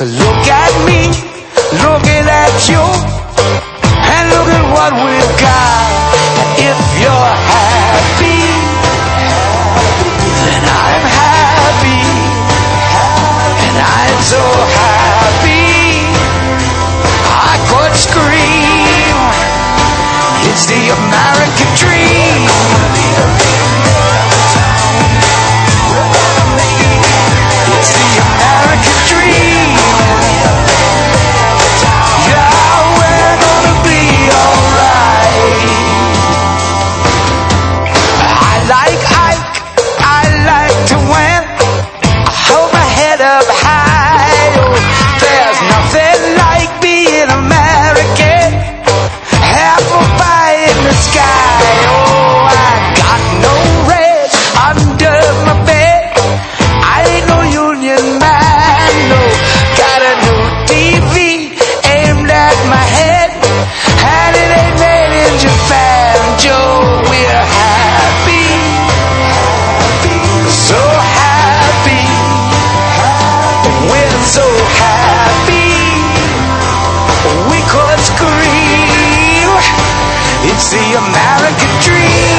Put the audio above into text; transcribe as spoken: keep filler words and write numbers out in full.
So look at me, looking at you, and look at what we've got. If you're happy, then I'm happy, and I'm so happy I could scream. It's the American dream. It's the American dream. Yeah, we're gonna be alright. I like Ike, I like to win. I hold my head up high. Oh, there's nothing like being American. Apple pie in the sky. Oh, I got no rest under my bed. I ain't no union man, no. Got a new T V aimed at my head, and it ain't made in Japan. Joe, we're happy, so happy. We're so happy we could scream. It's the American dream.